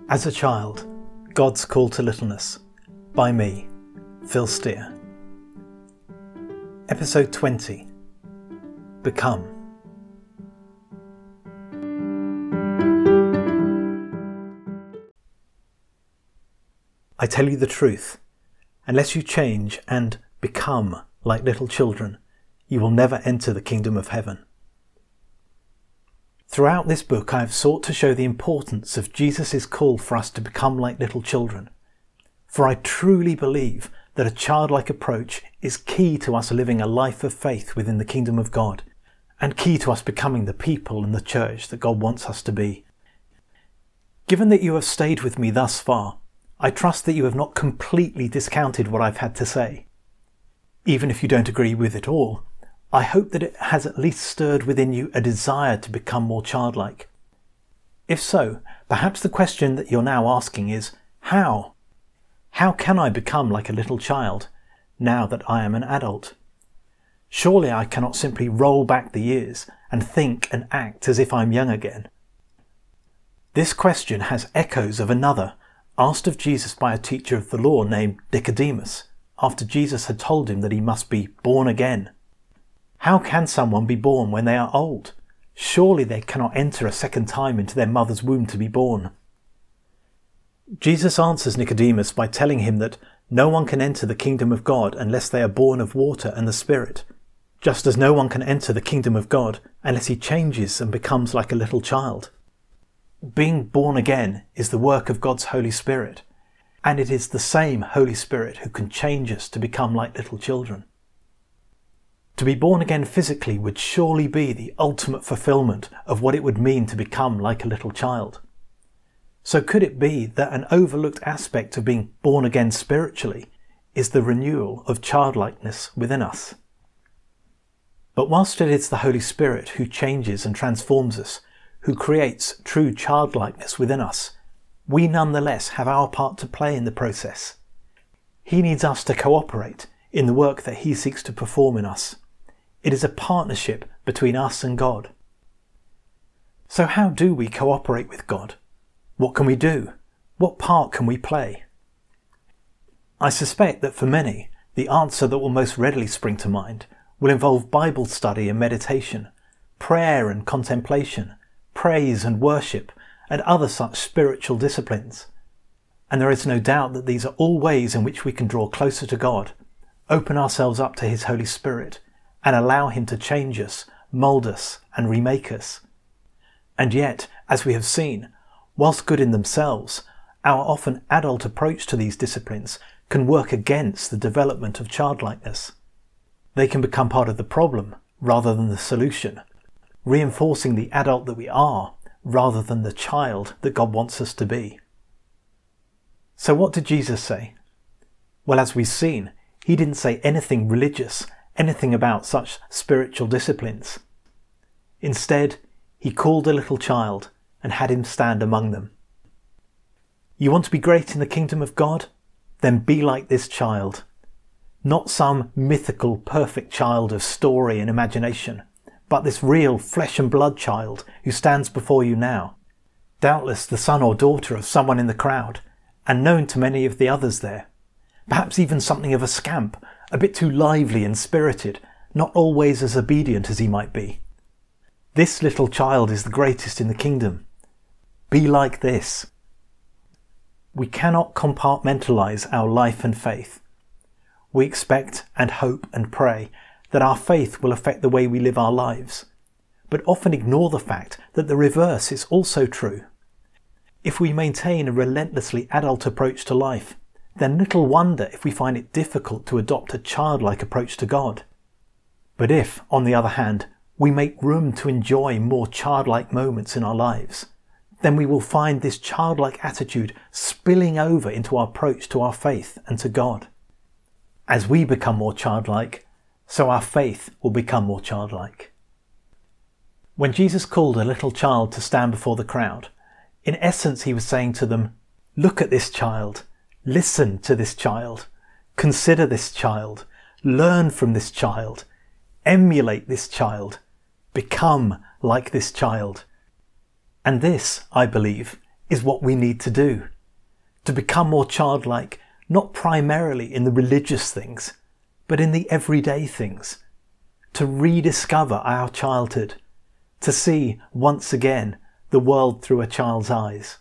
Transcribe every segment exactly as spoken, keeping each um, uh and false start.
As a Child, God's Call to Littleness, by me, Phil Steer. Episode twenty. Become. I tell you the truth, unless you change and become like little children, you will never enter the kingdom of heaven. Throughout this book I have sought to show the importance of Jesus' call for us to become like little children. For I truly believe that a childlike approach is key to us living a life of faith within the kingdom of God, and key to us becoming the people and the church that God wants us to be. Given that you have stayed with me thus far, I trust that you have not completely discounted what I've had to say. Even if you don't agree with it all, I hope that it has at least stirred within you a desire to become more childlike. If so, perhaps the question that you're now asking is, how? How can I become like a little child, now that I am an adult? Surely I cannot simply roll back the years and think and act as if I'm young again. This question has echoes of another, asked of Jesus by a teacher of the law named Nicodemus, after Jesus had told him that he must be born again. How can someone be born when they are old? Surely they cannot enter a second time into their mother's womb to be born. Jesus answers Nicodemus by telling him that no one can enter the kingdom of God unless they are born of water and the Spirit, just as no one can enter the kingdom of God unless he changes and becomes like a little child. Being born again is the work of God's Holy Spirit, and it is the same Holy Spirit who can change us to become like little children. To be born again physically would surely be the ultimate fulfillment of what it would mean to become like a little child. So could it be that an overlooked aspect of being born again spiritually is the renewal of childlikeness within us? But whilst it is the Holy Spirit who changes and transforms us, who creates true childlikeness within us, we nonetheless have our part to play in the process. He needs us to cooperate in the work that he seeks to perform in us. It is a partnership between us and God. So how do we cooperate with God? What can we do? What part can we play? I suspect that for many, the answer that will most readily spring to mind will involve Bible study and meditation, prayer and contemplation, praise and worship, and other such spiritual disciplines. And there is no doubt that these are all ways in which we can draw closer to God, open ourselves up to his Holy Spirit, and allow him to change us, mould us, and remake us. And yet, as we have seen, whilst good in themselves, our often adult approach to these disciplines can work against the development of childlikeness. They can become part of the problem rather than the solution, reinforcing the adult that we are rather than the child that God wants us to be. So what did Jesus say? Well, as we've seen, he didn't say anything religious, anything about such spiritual disciplines. Instead, he called a little child and had him stand among them. You want to be great in the kingdom of God? Then be like this child. Not some mythical, perfect child of story and imagination, but this real flesh and blood child who stands before you now. Doubtless the son or daughter of someone in the crowd, and known to many of the others there. Perhaps even something of a scamp, a bit too lively and spirited, not always as obedient as he might be. This little child is the greatest in the kingdom. Be like this. We cannot compartmentalise our life and faith. We expect and hope and pray that our faith will affect the way we live our lives, but often ignore the fact that the reverse is also true. If we maintain a relentlessly adult approach to life, then little wonder if we find it difficult to adopt a childlike approach to God. But if, on the other hand, we make room to enjoy more childlike moments in our lives, then we will find this childlike attitude spilling over into our approach to our faith and to God. As we become more childlike, so our faith will become more childlike. When Jesus called a little child to stand before the crowd, in essence he was saying to them, "Look at this child. Listen to this child, consider this child, learn from this child, emulate this child, become like this child." And this, I believe, is what we need to do. To become more childlike, not primarily in the religious things, but in the everyday things. To rediscover our childhood. To see, once again, the world through a child's eyes.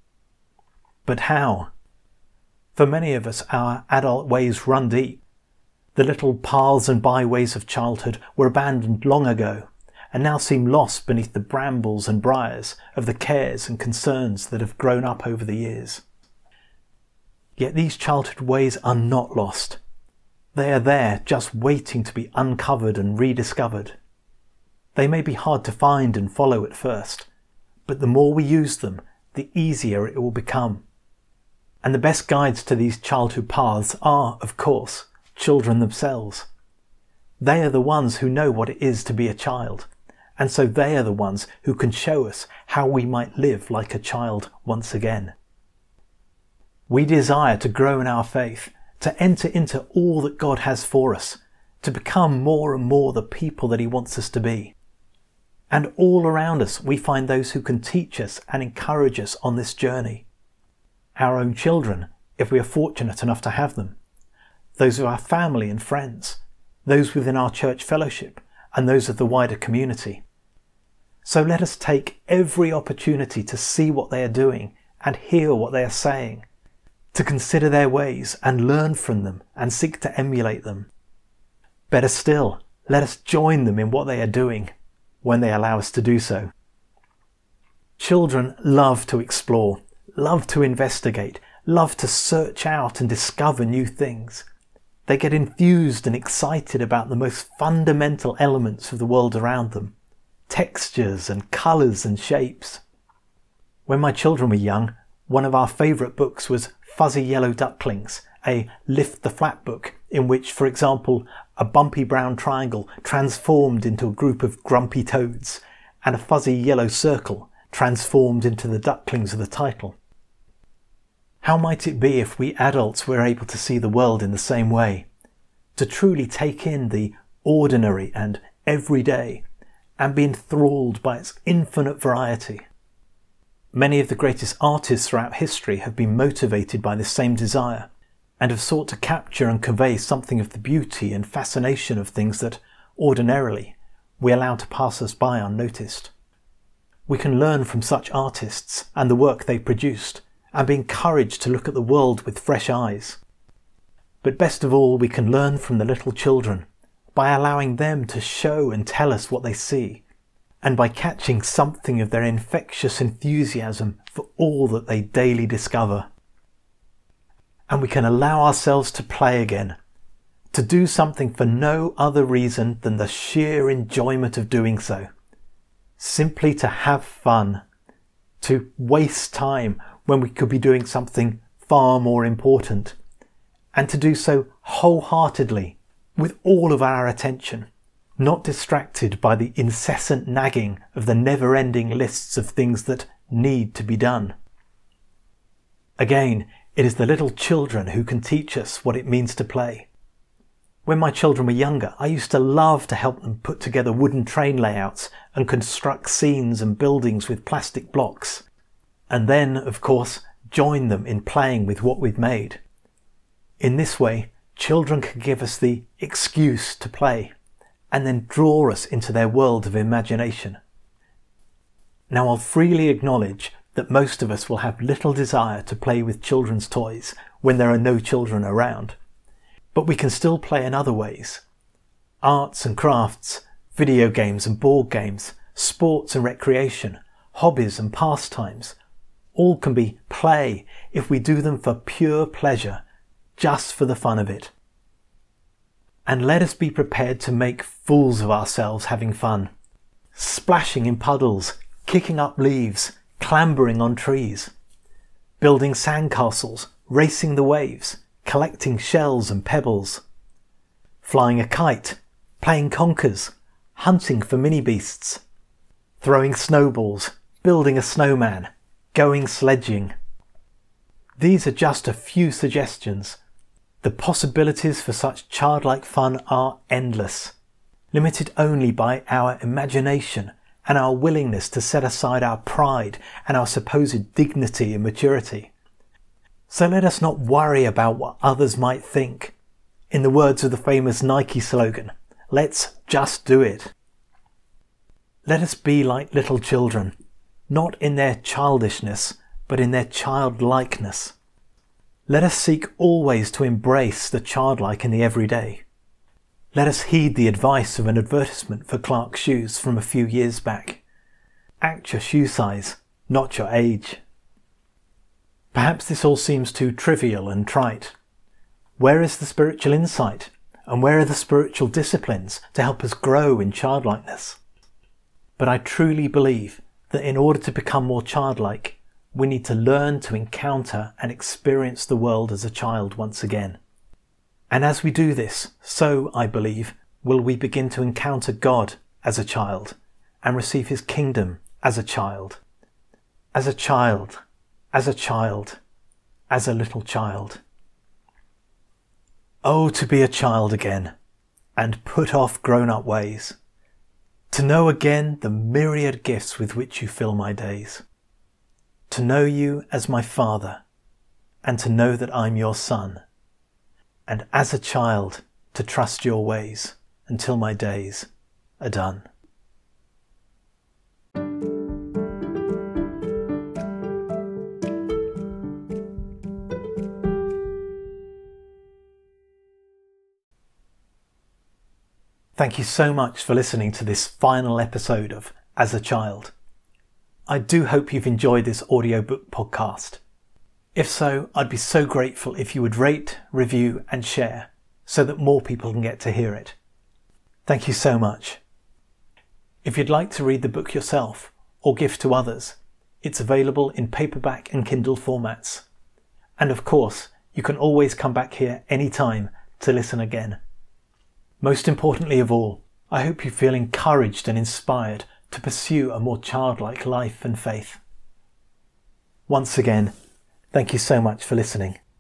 But how? For many of us, our adult ways run deep. The little paths and byways of childhood were abandoned long ago, and now seem lost beneath the brambles and briars of the cares and concerns that have grown up over the years. Yet these childhood ways are not lost. They are there, just waiting to be uncovered and rediscovered. They may be hard to find and follow at first, but the more we use them, the easier it will become. And the best guides to these childhood paths are, of course, children themselves. They are the ones who know what it is to be a child, and so they are the ones who can show us how we might live like a child once again. We desire to grow in our faith, to enter into all that God has for us, to become more and more the people that He wants us to be. And all around us we find those who can teach us and encourage us on this journey. Our own children, if we are fortunate enough to have them, those of our family and friends, those within our church fellowship, and those of the wider community. So let us take every opportunity to see what they are doing and hear what they are saying, to consider their ways and learn from them and seek to emulate them. Better still, let us join them in what they are doing when they allow us to do so. Children love to explore, love to investigate, love to search out and discover new things. They get enthused and excited about the most fundamental elements of the world around them, textures and colours and shapes. When my children were young, one of our favourite books was Fuzzy Yellow Ducklings, a lift the flap book in which, for example, a bumpy brown triangle transformed into a group of grumpy toads, and a fuzzy yellow circle transformed into the ducklings of the title. How might it be if we adults were able to see the world in the same way, to truly take in the ordinary and everyday, and be enthralled by its infinite variety? Many of the greatest artists throughout history have been motivated by this same desire, and have sought to capture and convey something of the beauty and fascination of things that, ordinarily, we allow to pass us by unnoticed. We can learn from such artists and the work they produced, and be encouraged to look at the world with fresh eyes. But best of all, we can learn from the little children, by allowing them to show and tell us what they see, and by catching something of their infectious enthusiasm for all that they daily discover. And we can allow ourselves to play again, to do something for no other reason than the sheer enjoyment of doing so. Simply to have fun, to waste time when we could be doing something far more important, and to do so wholeheartedly, with all of our attention, not distracted by the incessant nagging of the never-ending lists of things that need to be done. Again, it is the little children who can teach us what it means to play. When my children were younger, I used to love to help them put together wooden train layouts and construct scenes and buildings with plastic blocks, and then, of course, join them in playing with what we'd made. In this way, children can give us the excuse to play, and then draw us into their world of imagination. Now, I'll freely acknowledge that most of us will have little desire to play with children's toys when there are no children around, but we can still play in other ways. Arts and crafts, video games and board games, sports and recreation, hobbies and pastimes, all can be play if we do them for pure pleasure, just for the fun of it. And let us be prepared to make fools of ourselves having fun, splashing in puddles, kicking up leaves, clambering on trees, building sandcastles, racing the waves, collecting shells and pebbles, flying a kite, playing conkers, hunting for mini beasts, throwing snowballs, building a snowman, going sledging. These are just a few suggestions. The possibilities for such childlike fun are endless, limited only by our imagination and our willingness to set aside our pride and our supposed dignity and maturity. So let us not worry about what others might think. In the words of the famous Nike slogan, let's just do it. Let us be like little children, not in their childishness, but in their childlikeness. Let us seek always to embrace the childlike in the everyday. Let us heed the advice of an advertisement for Clark's shoes from a few years back. Act your shoe size, not your age. Perhaps this all seems too trivial and trite. Where is the spiritual insight, and where are the spiritual disciplines to help us grow in childlikeness? But I truly believe that in order to become more childlike, we need to learn to encounter and experience the world as a child once again. And as we do this, so, I believe, will we begin to encounter God as a child and receive his kingdom as a child. As a child, as a child, as a little child. Oh, to be a child again and put off grown-up ways. To know again the myriad gifts with which you fill my days. To know you as my Father, and to know that I'm your Son. And as a child, to trust your ways until my days are done. Thank you so much for listening to this final episode of As a Child. I do hope you've enjoyed this audiobook podcast. If so, I'd be so grateful if you would rate, review and share so that more people can get to hear it. Thank you so much. If you'd like to read the book yourself or gift to others, it's available in paperback and Kindle formats. And of course, you can always come back here anytime to listen again. Most importantly of all, I hope you feel encouraged and inspired to pursue a more childlike life and faith. Once again, thank you so much for listening.